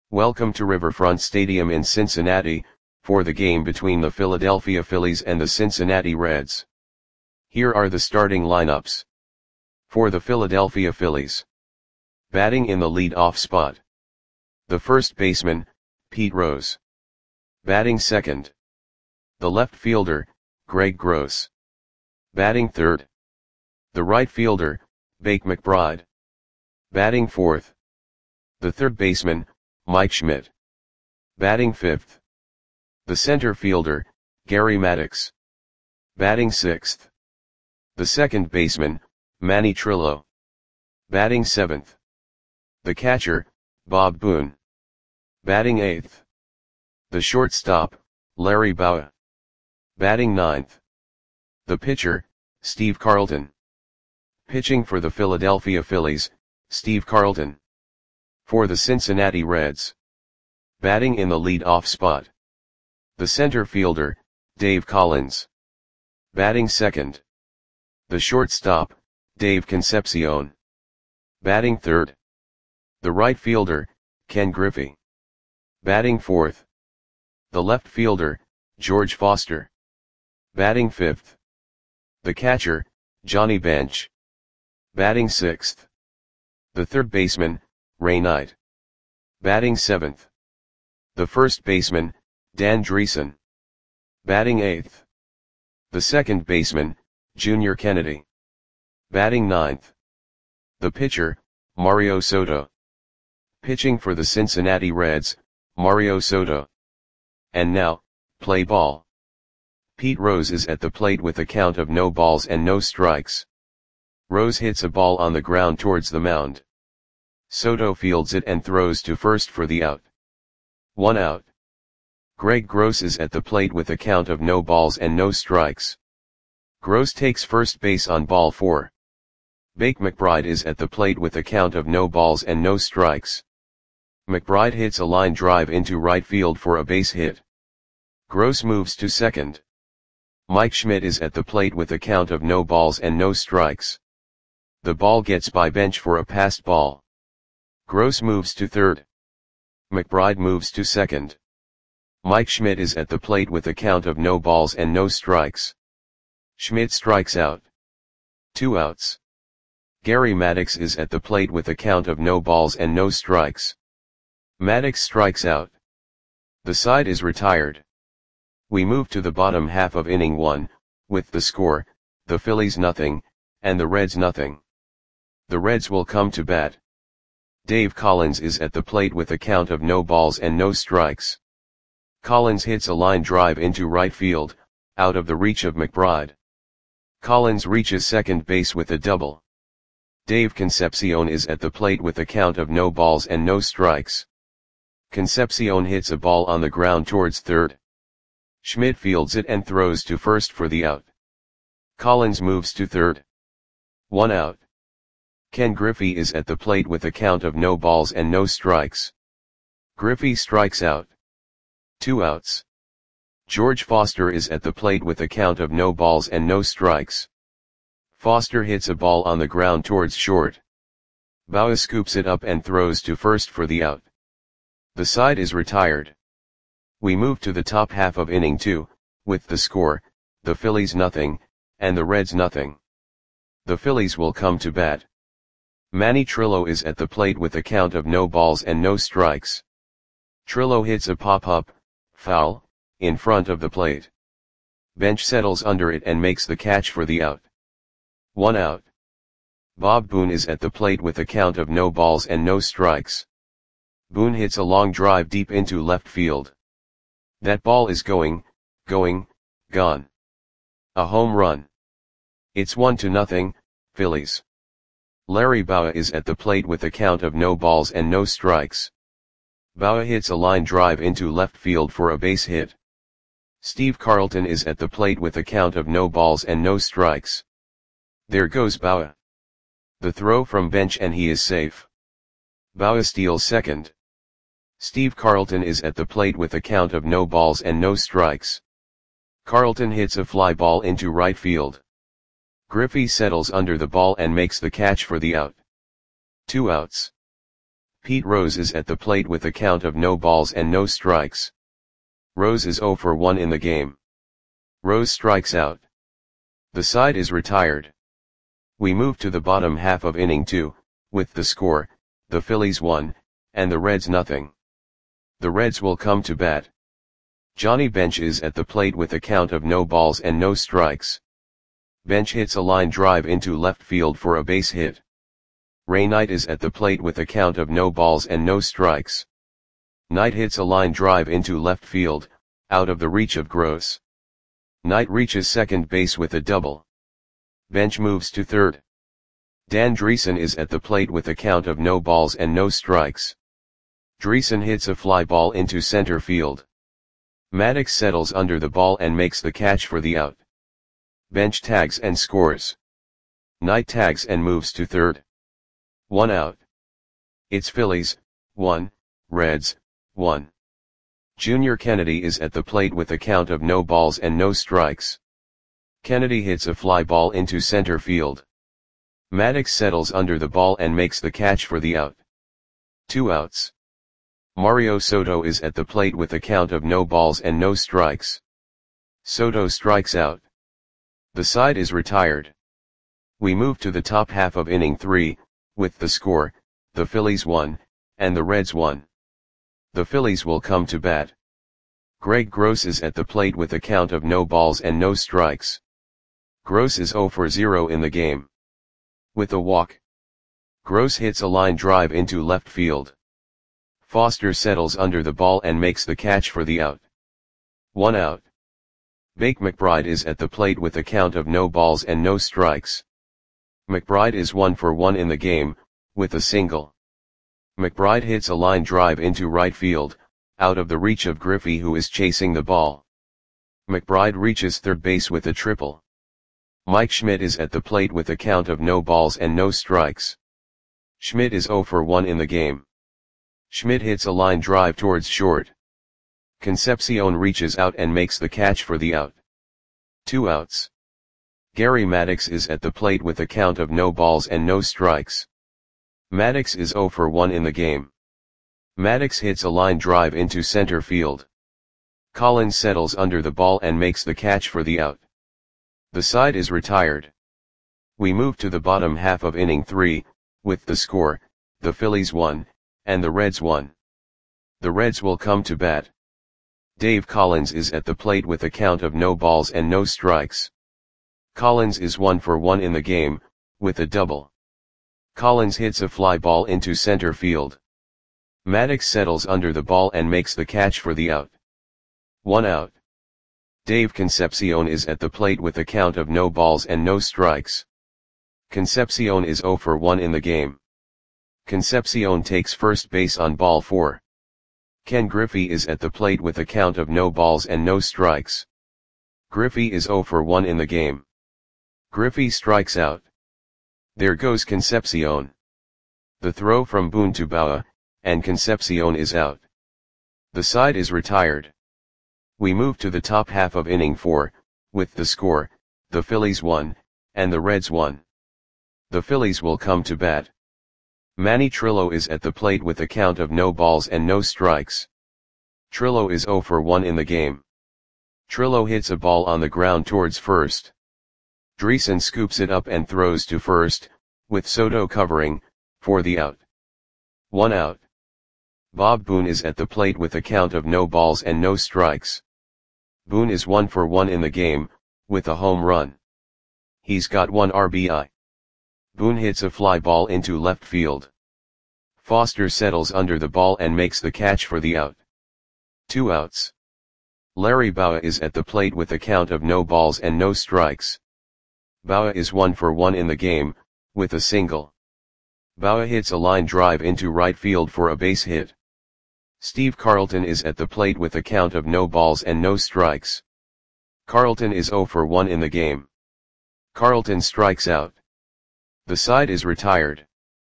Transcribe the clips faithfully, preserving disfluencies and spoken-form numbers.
Welcome to Riverfront Stadium in Cincinnati, for the game between the Philadelphia Phillies and the Cincinnati Reds. Here are the starting lineups. For the Philadelphia Phillies. Batting in the lead-off spot. The first baseman, Pete Rose. Batting second. The left fielder, Greg Gross. Batting third. The right fielder, Bake McBride. Batting fourth. The third baseman, Mike Schmidt. Batting fifth. The center fielder, Gary Maddox. Batting sixth. The second baseman, Manny Trillo. Batting seventh. The catcher, Bob Boone. Batting eighth. The shortstop, Larry Bowa. Batting ninth. The pitcher, Steve Carlton. Pitching for the Philadelphia Phillies, Steve Carlton. For the Cincinnati Reds. Batting in the lead-off spot. The center fielder, Dave Collins. Batting second. The shortstop, Dave Concepcion. Batting third. The right fielder, Ken Griffey. Batting fourth. The left fielder, George Foster. Batting fifth. The catcher, Johnny Bench. Batting sixth. The third baseman, Ray Knight. Batting seventh. The first baseman, Dan Dreesen. Batting eighth. The second baseman, Junior Kennedy. Batting ninth. The pitcher, Mario Soto. Pitching for the Cincinnati Reds, Mario Soto. And now, play ball. Pete Rose is at the plate with a count of no balls and no strikes. Rose hits a ball on the ground towards the mound. Soto fields it and throws to first for the out. One out. Greg Gross is at the plate with a count of no balls and no strikes. Gross takes first base on ball four. Bake McBride is at the plate with a count of no balls and no strikes. McBride hits a line drive into right field for a base hit. Gross moves to second. Mike Schmidt is at the plate with a count of no balls and no strikes. The ball gets by Bench for a passed ball. Gross moves to third. McBride moves to second. Mike Schmidt is at the plate with a count of no balls and no strikes. Schmidt strikes out. Two outs. Gary Maddox is at the plate with a count of no balls and no strikes. Maddox strikes out. The side is retired. We move to the bottom half of inning one, with the score, the Phillies nothing, and the Reds nothing. The Reds will come to bat. Dave Collins is at the plate with a count of no balls and no strikes. Collins hits a line drive into right field, out of the reach of McBride. Collins reaches second base with a double. Dave Concepcion is at the plate with a count of no balls and no strikes. Concepcion hits a ball on the ground towards third. Schmidt fields it and throws to first for the out. Collins moves to third. One out. Ken Griffey is at the plate with a count of no balls and no strikes. Griffey strikes out. Two outs. George Foster is at the plate with a count of no balls and no strikes. Foster hits a ball on the ground towards short. Bowa scoops it up and throws to first for the out. The side is retired. We move to the top half of inning two, with the score, the Phillies nothing, and the Reds nothing. The Phillies will come to bat. Manny Trillo is at the plate with a count of no balls and no strikes. Trillo hits a pop-up, foul, in front of the plate. Bench settles under it and makes the catch for the out. One out. Bob Boone is at the plate with a count of no balls and no strikes. Boone hits a long drive deep into left field. That ball is going, going, gone. A home run. It's one to nothing, Phillies. Larry Bowa is at the plate with a count of no balls and no strikes. Bowa hits a line drive into left field for a base hit. Steve Carlton is at the plate with a count of no balls and no strikes. There goes Bowa. The throw from Bench and he is safe. Bowa steals second. Steve Carlton is at the plate with a count of no balls and no strikes. Carlton hits a fly ball into right field. Griffey settles under the ball and makes the catch for the out. Two outs. Pete Rose is at the plate with a count of no balls and no strikes. Rose is zero for one in the game. Rose strikes out. The side is retired. We move to the bottom half of inning two, with the score, the Phillies one, and the Reds nothing. The Reds will come to bat. Johnny Bench is at the plate with a count of no balls and no strikes. Bench hits a line drive into left field for a base hit. Ray Knight is at the plate with a count of no balls and no strikes. Knight hits a line drive into left field, out of the reach of Gross. Knight reaches second base with a double. Bench moves to third. Dan Dreesen is at the plate with a count of no balls and no strikes. Dreesen hits a fly ball into center field. Maddox settles under the ball and makes the catch for the out. Bench tags and scores. Knight tags and moves to third. One out. It's Phillies, one, Reds, one. Junior Kennedy is at the plate with a count of no balls and no strikes. Kennedy hits a fly ball into center field. Maddox settles under the ball and makes the catch for the out. Two outs. Mario Soto is at the plate with a count of no balls and no strikes. Soto strikes out. The side is retired. We move to the top half of inning three, with the score, the Phillies one, and the Reds one. The Phillies will come to bat. Greg Gross is at the plate with a count of no balls and no strikes. Gross is zero for zero in the game. With a walk. Gross hits a line drive into left field. Foster settles under the ball and makes the catch for the out. One out. Bake McBride is at the plate with a count of no balls and no strikes. McBride is one for one in the game, with a single. McBride hits a line drive into right field, out of the reach of Griffey who is chasing the ball. McBride reaches third base with a triple. Mike Schmidt is at the plate with a count of no balls and no strikes. Schmidt is zero for one in the game. Schmidt hits a line drive towards short. Concepcion reaches out and makes the catch for the out. Two outs. Gary Maddox is at the plate with a count of no balls and no strikes. Maddox is zero for one in the game. Maddox hits a line drive into center field. Collins settles under the ball and makes the catch for the out. The side is retired. We move to the bottom half of inning three, with the score, the Phillies one, and the Reds one. The Reds will come to bat. Dave Collins is at the plate with a count of no balls and no strikes. Collins is one for one in the game, with a double. Collins hits a fly ball into center field. Maddox settles under the ball and makes the catch for the out. One out. Dave Concepcion is at the plate with a count of no balls and no strikes. Concepcion is zero for one in the game. Concepcion takes first base on ball four. Ken Griffey is at the plate with a count of no balls and no strikes. Griffey is zero for one in the game. Griffey strikes out. There goes Concepcion. The throw from Boone to Bauer, and Concepcion is out. The side is retired. We move to the top half of inning four, with the score, the Phillies one, and the Reds one. The Phillies will come to bat. Manny Trillo is at the plate with a count of no balls and no strikes. Trillo is zero for one in the game. Trillo hits a ball on the ground towards first. Dreesen scoops it up and throws to first, with Soto covering, for the out. One out. Bob Boone is at the plate with a count of no balls and no strikes. Boone is one for one in the game, with a home run. He's got one R B I. Boone hits a fly ball into left field. Foster settles under the ball and makes the catch for the out. Two outs. Larry Bowa is at the plate with a count of no balls and no strikes. Bowa is one for one in the game, with a single. Bowa hits a line drive into right field for a base hit. Steve Carlton is at the plate with a count of no balls and no strikes. Carlton is zero for one in the game. Carlton strikes out. The side is retired.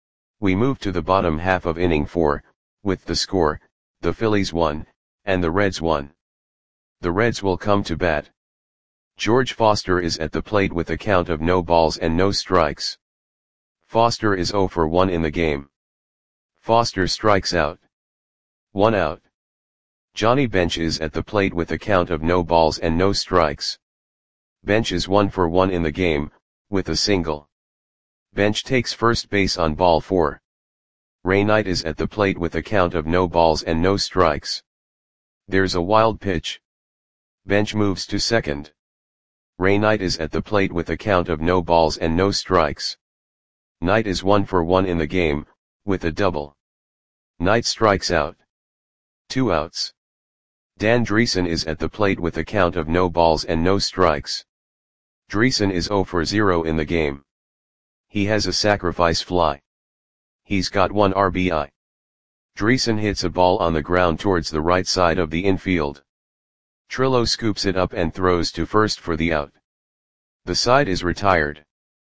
We move to the bottom half of inning four, with the score, the Phillies one, and the Reds one. The Reds will come to bat. George Foster is at the plate with a count of no balls and no strikes. Foster is zero for one in the game. Foster strikes out. One out. Johnny Bench is at the plate with a count of no balls and no strikes. Bench is one for one in the game, with a single. Bench takes first base on ball four. Ray Knight is at the plate with a count of no balls and no strikes. There's a wild pitch. Bench moves to second. Ray Knight is at the plate with a count of no balls and no strikes. Knight is one for one in the game, with a double. Knight strikes out. Two outs. Dan Dreesen is at the plate with a count of no balls and no strikes. Dreesen is zero for zero in the game. He has a sacrifice fly. He's got one R B I. Dreesen hits a ball on the ground towards the right side of the infield. Trillo scoops it up and throws to first for the out. The side is retired.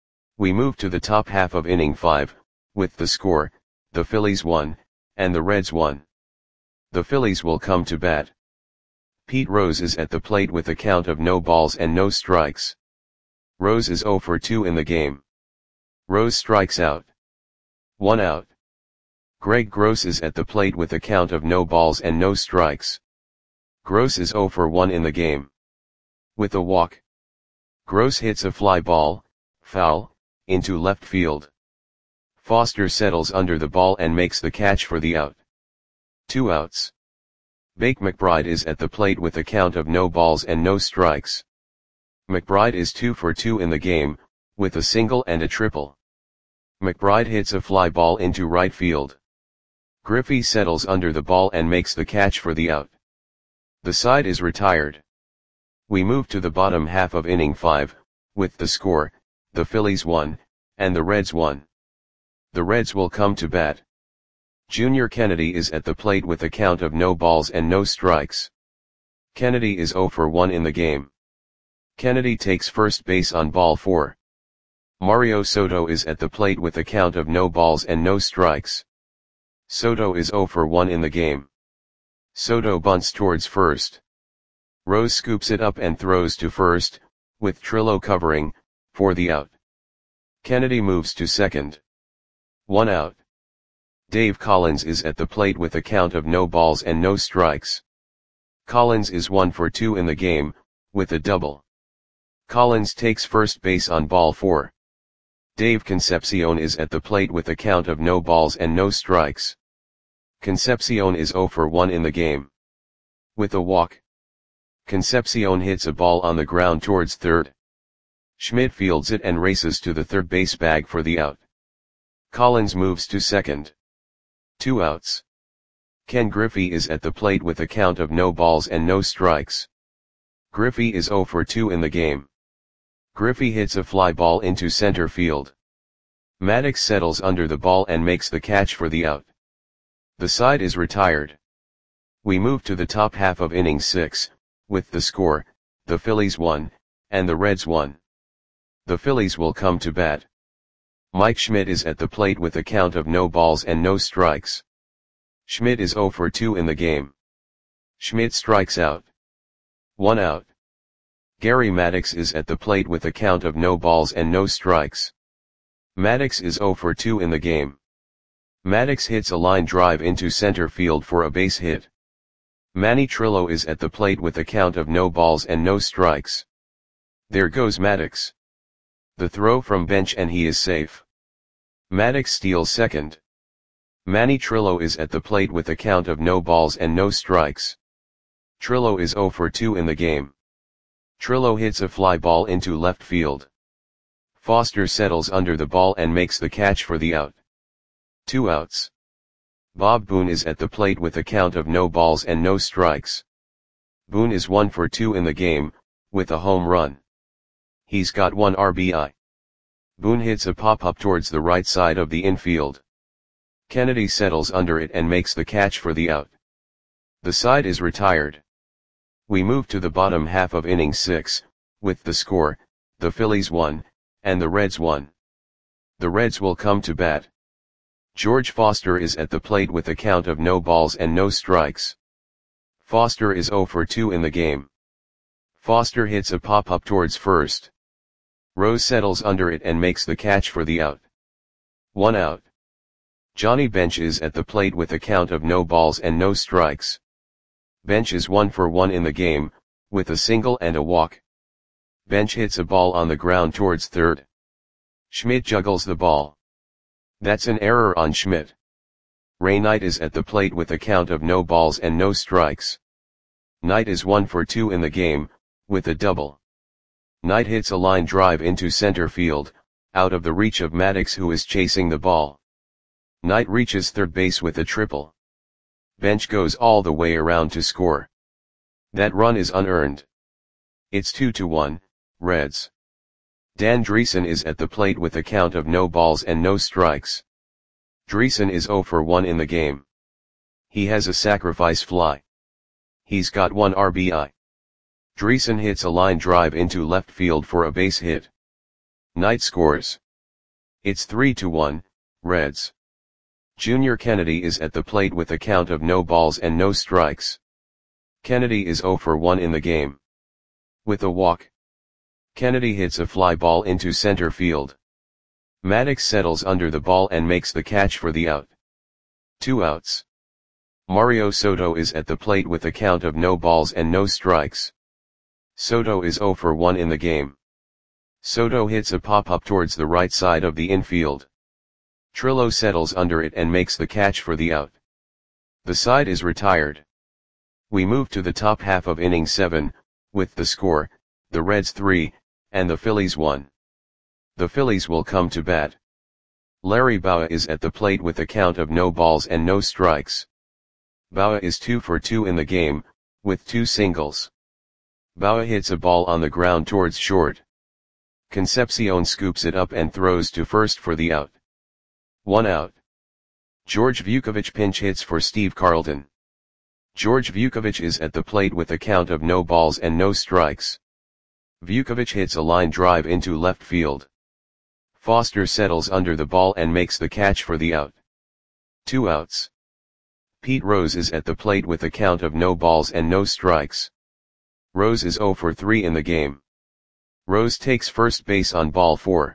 We move to the top half of inning five, with the score, the Phillies won, and the Reds won. The Phillies will come to bat. Pete Rose is at the plate with a count of no balls and no strikes. Rose is zero for two in the game. Rose strikes out. One out. Greg Gross is at the plate with a count of no balls and no strikes. Gross is zero for one in the game. With a walk. Gross hits a fly ball, foul, into left field. Foster settles under the ball and makes the catch for the out. Two outs. Bake McBride is at the plate with a count of no balls and no strikes. McBride is two for two in the game, with a single and a triple. McBride hits a fly ball into right field. Griffey settles under the ball and makes the catch for the out. The side is retired. We move to the bottom half of inning five, with the score, the Phillies won, and the Reds won. The Reds will come to bat. Junior Kennedy is at the plate with a count of no balls and no strikes. Kennedy is zero for one in the game. Kennedy takes first base on ball four. Mario Soto is at the plate with a count of no balls and no strikes. Soto is zero for one in the game. Soto bunts towards first. Rose scoops it up and throws to first, with Trillo covering, for the out. Kennedy moves to second. One out. Dave Collins is at the plate with a count of no balls and no strikes. Collins is one for two in the game, with a double. Collins takes first base on ball four. Dave Concepcion is at the plate with a count of no balls and no strikes. Concepcion is zero for one in the game. With a walk. Concepcion hits a ball on the ground towards third. Schmidt fields it and races to the third base bag for the out. Collins moves to second. Two outs. Ken Griffey is at the plate with a count of no balls and no strikes. Griffey is zero for two in the game. Griffey hits a fly ball into center field. Maddox settles under the ball and makes the catch for the out. The side is retired. We move to the top half of inning six, with the score, the Phillies won, and the Reds won. The Phillies will come to bat. Mike Schmidt is at the plate with a count of no balls and no strikes. Schmidt is zero for two in the game. Schmidt strikes out. One out. Gary Maddox is at the plate with a count of no balls and no strikes. Maddox is zero for two in the game. Maddox hits a line drive into center field for a base hit. Manny Trillo is at the plate with a count of no balls and no strikes. There goes Maddox. The throw from bench and he is safe. Maddox steals second. Manny Trillo is at the plate with a count of no balls and no strikes. Trillo is zero for two in the game. Trillo hits a fly ball into left field. Foster settles under the ball and makes the catch for the out. Two outs. Bob Boone is at the plate with a count of no balls and no strikes. Boone is one for two in the game, with a home run. He's got one R B I. Boone hits a pop-up towards the right side of the infield. Kennedy settles under it and makes the catch for the out. The side is retired. We move to the bottom half of inning six, with the score, the Phillies won, and the Reds won. The Reds will come to bat. George Foster is at the plate with a count of no balls and no strikes. Foster is zero for two in the game. Foster hits a pop-up towards first. Rose settles under it and makes the catch for the out. One out. Johnny Bench is at the plate with a count of no balls and no strikes. Bench is one for one in the game, with a single and a walk. Bench hits a ball on the ground towards third. Schmidt juggles the ball. That's an error on Schmidt. Ray Knight is at the plate with a count of no balls and no strikes. Knight is one for two in the game, with a double. Knight hits a line drive into center field, out of the reach of Maddox, who is chasing the ball. Knight reaches third base with a triple. Bench goes all the way around to score. That run is unearned. It's two to one, Reds. Dan Dreesen is at the plate with a count of no balls and no strikes. Dreesen is zero for one in the game. He has a sacrifice fly. He's got one R B I. Dreesen hits a line drive into left field for a base hit. Knight scores. It's three to one, Reds. Junior Kennedy is at the plate with a count of no balls and no strikes. Kennedy is zero for one in the game. With a walk. Kennedy hits a fly ball into center field. Maddox settles under the ball and makes the catch for the out. Two outs. Mario Soto is at the plate with a count of no balls and no strikes. Soto is zero for one in the game. Soto hits a pop-up towards the right side of the infield. Trillo settles under it and makes the catch for the out. The side is retired. We move to the top half of inning seven, with the score, the Reds three, and the Phillies one. The Phillies will come to bat. Larry Bowa is at the plate with a count of no balls and no strikes. Bowa is two for two in the game, with two singles. Bowa hits a ball on the ground towards short. Concepcion scoops it up and throws to first for the out. One out. George Vukovic pinch hits for Steve Carlton. George Vukovic is at the plate with a count of no balls and no strikes. Vukovic hits a line drive into left field. Foster settles under the ball and makes the catch for the out. Two outs. Pete Rose is at the plate with a count of no balls and no strikes. Rose is zero for three in the game. Rose takes first base on ball four.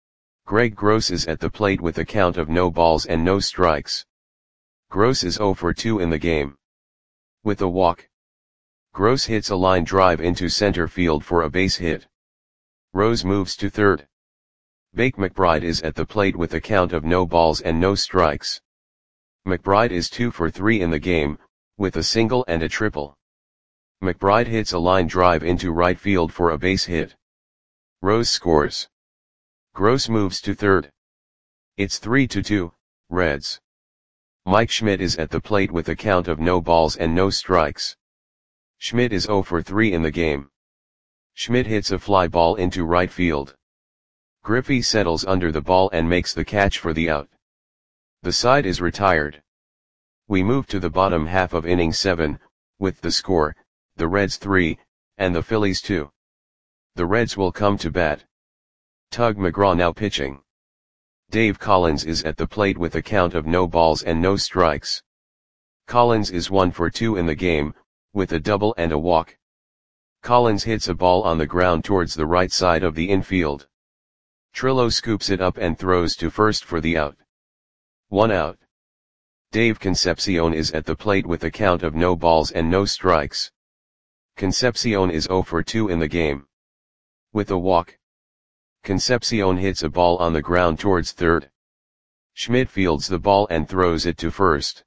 Greg Gross is at the plate with a count of no balls and no strikes. Gross is zero for two in the game. With a walk. Gross hits a line drive into center field for a base hit. Rose moves to third. Bake McBride is at the plate with a count of no balls and no strikes. McBride is two for three in the game, with a single and a triple. McBride hits a line drive into right field for a base hit. Rose scores. Gross moves to third. It's three to two, Reds. Mike Schmidt is at the plate with a count of no balls and no strikes. Schmidt is zero for three in the game. Schmidt hits a fly ball into right field. Griffey settles under the ball and makes the catch for the out. The side is retired. We move to the bottom half of inning seven, with the score, the Reds three, and the Phillies two. The Reds will come to bat. Tug McGraw now pitching. Dave Collins is at the plate with a count of no balls and no strikes. Collins is one for two in the game, with a double and a walk. Collins hits a ball on the ground towards the right side of the infield. Trillo scoops it up and throws to first for the out. One out. Dave Concepcion is at the plate with a count of no balls and no strikes. Concepcion is zero for two in the game. With a walk. Concepcion hits a ball on the ground towards third. Schmidt fields the ball and throws it to first.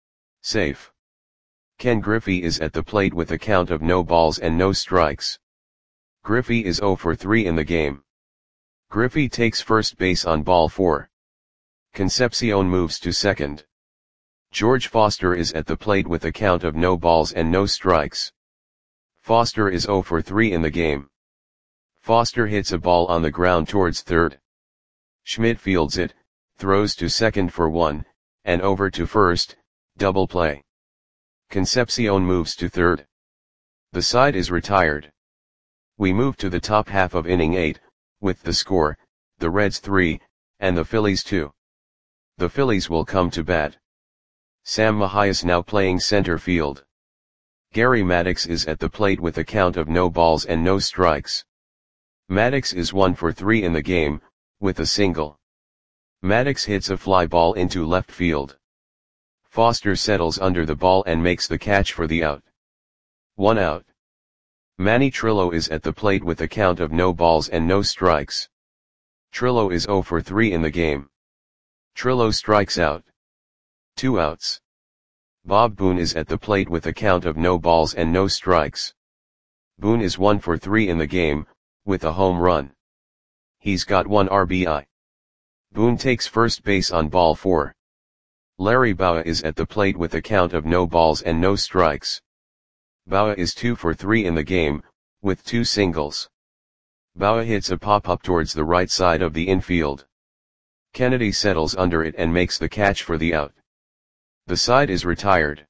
Safe. Ken Griffey is at the plate with a count of no balls and no strikes. Griffey is zero for three in the game. Griffey takes first base on ball four. Concepcion moves to second. George Foster is at the plate with a count of no balls and no strikes. Foster is zero for three in the game. Foster hits a ball on the ground towards third. Schmidt fields it, throws to second for one, and over to first, double play. Concepcion moves to third. The side is retired. We move to the top half of inning eight, with the score, the Reds three, and the Phillies two. The Phillies will come to bat. Sam Mahias now playing center field. Gary Maddox is at the plate with a count of no balls and no strikes. Maddox is one for three in the game, with a single. Maddox hits a fly ball into left field. Foster settles under the ball and makes the catch for the out. One out. Manny Trillo is at the plate with a count of no balls and no strikes. Trillo is zero for three in the game. Trillo strikes out. Two outs. Bob Boone is at the plate with a count of no balls and no strikes. Boone is one for three in the game, with a home run. He's got one R B I. Boone takes first base on ball four. Larry Bowa is at the plate with a count of no balls and no strikes. Bowa is two for three in the game, with two singles. Bowa hits a pop-up towards the right side of the infield. Kennedy settles under it and makes the catch for the out. The side is retired.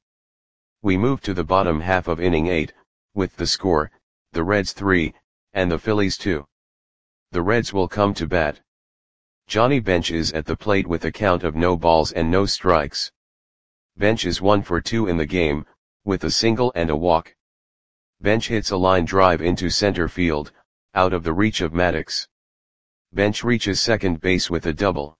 We move to the bottom half of inning eight, with the score, the Reds three, and the Phillies two. The Reds will come to bat. Johnny Bench is at the plate with a count of no balls and no strikes. Bench is one for two in the game, with a single and a walk. Bench hits a line drive into center field, out of the reach of Maddox. Bench reaches second base with a double.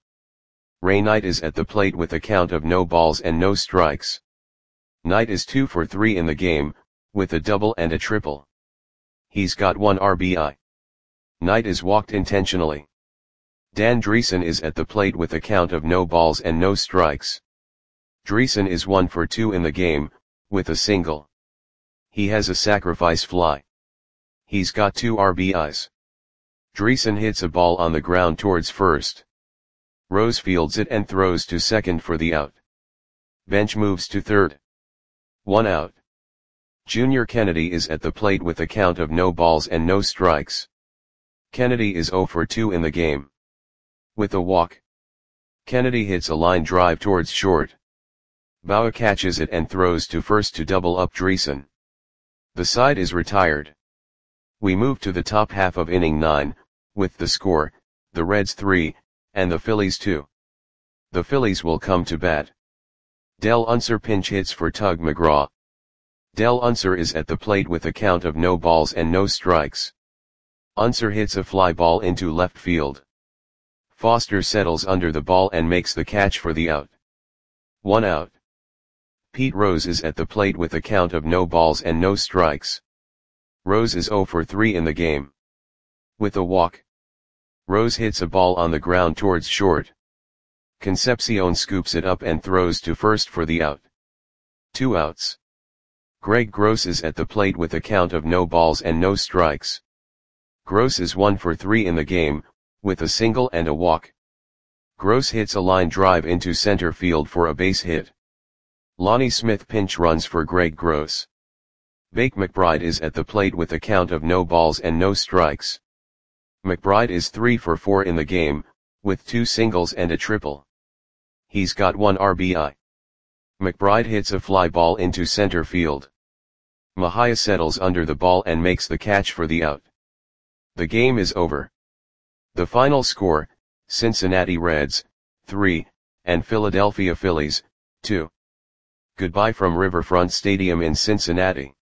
Ray Knight is at the plate with a count of no balls and no strikes. Knight is two for three in the game, with a double and a triple. He's got one R B I. Knight is walked intentionally. Dan Dreesen is at the plate with a count of no balls and no strikes. Dreesen is one for two in the game, with a single. He has a sacrifice fly. He's got two R B Is. Dreesen hits a ball on the ground towards first. Rose fields it and throws to second for the out. Bench moves to third. One out. Junior Kennedy is at the plate with a count of no balls and no strikes. Kennedy is zero for two in the game. With a walk. Kennedy hits a line drive towards short. Bowa catches it and throws to first to double up Dreesen. The side is retired. We move to the top half of inning nine, with the score, the Reds three, and the Phillies two. The Phillies will come to bat. Del Unser pinch hits for Tug McGraw. Del Unser is at the plate with a count of no balls and no strikes. Unser hits a fly ball into left field. Foster settles under the ball and makes the catch for the out. One out. Pete Rose is at the plate with a count of no balls and no strikes. Rose is zero for three in the game. With a walk. Rose hits a ball on the ground towards short. Concepcion scoops it up and throws to first for the out. Two outs. Greg Gross is at the plate with a count of no balls and no strikes. Gross is one for three in the game, with a single and a walk. Gross hits a line drive into center field for a base hit. Lonnie Smith pinch runs for Greg Gross. Bake McBride is at the plate with a count of no balls and no strikes. McBride is three for four in the game, with two singles and a triple. He's got one R B I. McBride hits a fly ball into center field. Mahia settles under the ball and makes the catch for the out. The game is over. The final score, Cincinnati Reds, three, and Philadelphia Phillies, two. Goodbye from Riverfront Stadium in Cincinnati.